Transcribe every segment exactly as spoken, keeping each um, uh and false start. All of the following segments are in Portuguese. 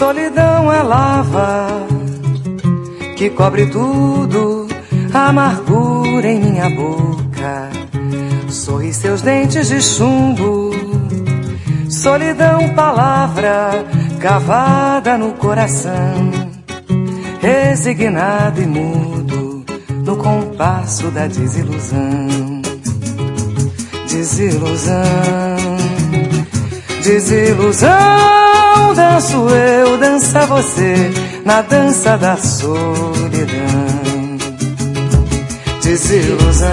Solidão é lava que cobre tudo, amargura em minha boca, sorri seus dentes de chumbo. Solidão, palavra cavada no coração, resignado e mudo no compasso da desilusão. Desilusão, desilusão, danço eu, dança você, na dança da solidão. Desilusão,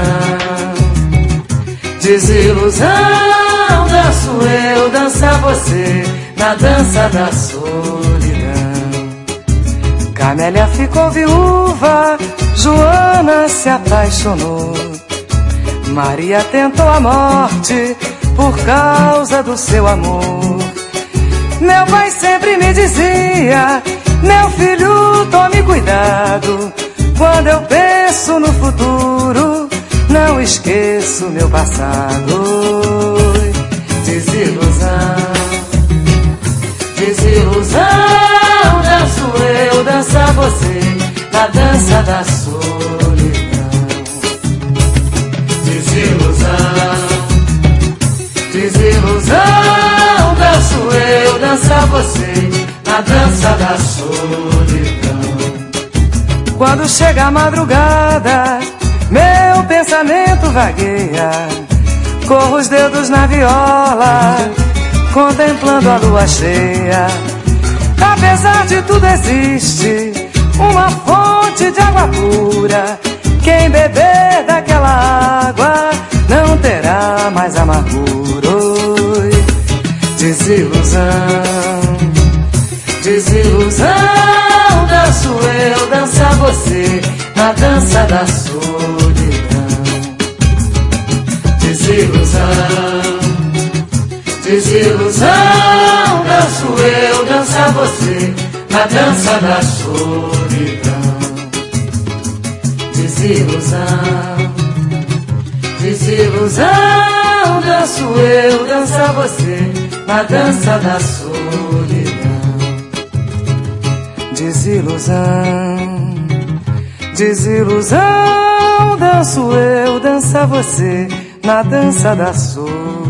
desilusão, danço eu, dança você, na dança da solidão. Camélia ficou viúva, Joana se apaixonou, Maria tentou a morte por causa do seu amor. Meu pai sempre me dizia: meu filho, tome cuidado, quando eu penso no futuro, não esqueço meu passado. Desilusão, desilusão, danço eu, dança você, na dança da solidão. Desilusão, desilusão, danço eu, dança você, na dança da solidão. Quando chega a madrugada, meu pensamento vagueia, corro os dedos na viola, contemplando a lua cheia. Apesar de tudo existe uma fonte de água pura, quem beber daquela água não terá mais amargura. Oi, desilusão, desilusão, danço eu, dança você, na dança da solidão. Desilusão, desilusão, danço eu, dança você, na dança da solidão. Desilusão, desilusão, danço eu, dança você, na dança da solidão. Desilusão, desilusão, danço eu, dança você, na dança da solidão.